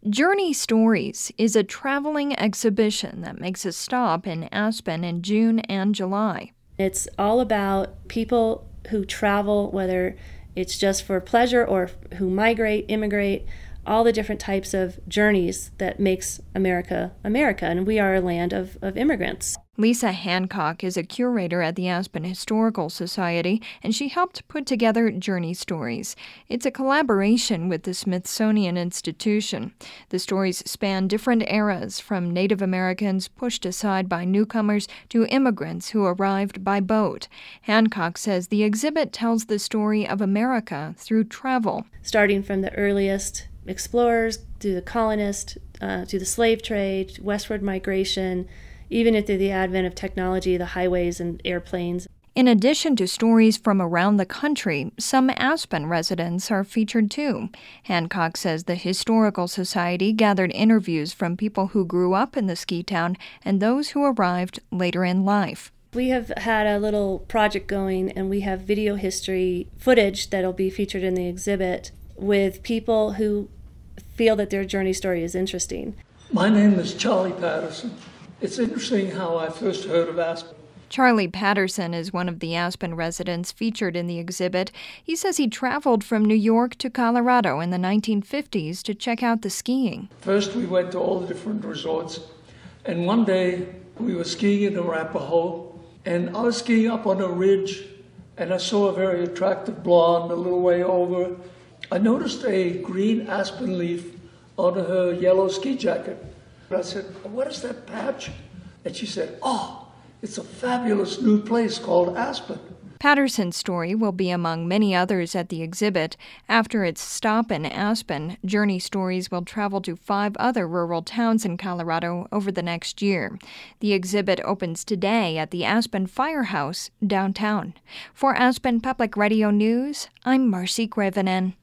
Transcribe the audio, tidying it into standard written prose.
Journey Stories is a traveling exhibition that makes a stop in Aspen in June and July. It's all about people who travel, whether it's just for pleasure or who migrate, immigrate, all the different types of journeys that makes America, America, and we are a land of immigrants. Lisa Hancock is a curator at the Aspen Historical Society, and she helped put together Journey Stories. It's a collaboration with the Smithsonian Institution. The stories span different eras, from Native Americans pushed aside by newcomers to immigrants who arrived by boat. Hancock says the exhibit tells the story of America through travel. Starting from the earliest explorers, to the colonists, to the slave trade, westward migration, even through the advent of technology, the highways and airplanes. In addition to stories from around the country, some Aspen residents are featured too. Hancock says the Historical Society gathered interviews from people who grew up in the ski town and those who arrived later in life. We have had a little project going, and we have video history footage that'll be featured in the exhibit with people who feel that their journey story is interesting. My name is Charlie Patterson. It's interesting how I first heard of Aspen. Charlie Patterson is one of the Aspen residents featured in the exhibit. He says he traveled from New York to Colorado in the 1950s to check out the skiing. First, we went to all the different resorts, and one day we were skiing in Arapahoe, and I was skiing up on a ridge, and I saw a very attractive blonde a little way over. I noticed a green aspen leaf on her yellow ski jacket. I said, "What is that patch?" And she said, "Oh, it's a fabulous new place called Aspen." Patterson's story will be among many others at the exhibit. After its stop in Aspen, Journey Stories will travel to 5 other rural towns in Colorado over the next year. The exhibit opens today at the Aspen Firehouse downtown. For Aspen Public Radio News, I'm Marcy Grevinen.